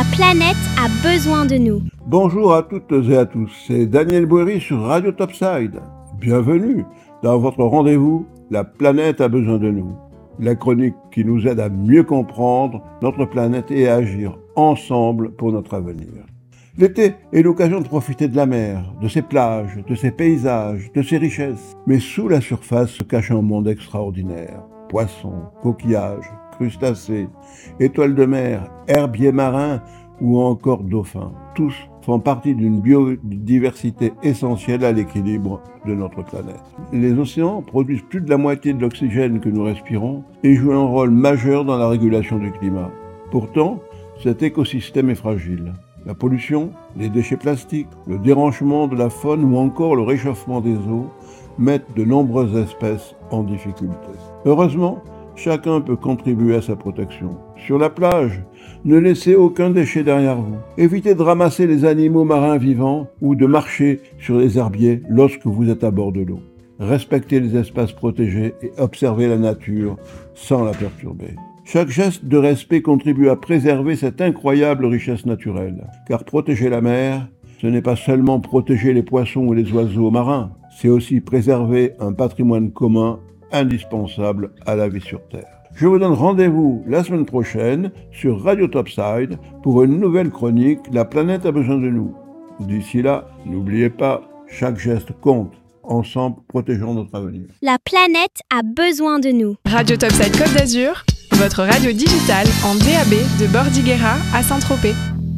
La planète a besoin de nous. Bonjour à toutes et à tous, c'est Daniel Boéry sur Radio Topside. Bienvenue dans votre rendez-vous La planète a besoin de nous. La chronique qui nous aide à mieux comprendre notre planète et à agir ensemble pour notre avenir. L'été est l'occasion de profiter de la mer, de ses plages, de ses paysages, de ses richesses. Mais sous la surface se cache un monde extraordinaire. Poissons, coquillages, crustacés, étoiles de mer, herbiers marins ou encore dauphins. Tous font partie d'une biodiversité essentielle à l'équilibre de notre planète. Les océans produisent plus de la moitié de l'oxygène que nous respirons et jouent un rôle majeur dans la régulation du climat. Pourtant, cet écosystème est fragile. La pollution, les déchets plastiques, le dérangement de la faune ou encore le réchauffement des eaux mettent de nombreuses espèces en difficulté. Heureusement, chacun peut contribuer à sa protection. Sur la plage, ne laissez aucun déchet derrière vous. Évitez de ramasser les animaux marins vivants ou de marcher sur les herbiers lorsque vous êtes à bord de l'eau. Respectez les espaces protégés et observez la nature sans la perturber. Chaque geste de respect contribue à préserver cette incroyable richesse naturelle. Car protéger la mer, ce n'est pas seulement protéger les poissons ou les oiseaux marins, c'est aussi préserver un patrimoine commun indispensable à la vie sur Terre. Je vous donne rendez-vous la semaine prochaine sur Radio Topside pour une nouvelle chronique « La planète a besoin de nous ». D'ici là, n'oubliez pas, chaque geste compte. Ensemble, protégeons notre avenir. La planète a besoin de nous. Radio Topside Côte d'Azur, votre radio digitale en DAB de Bordighera à Saint-Tropez.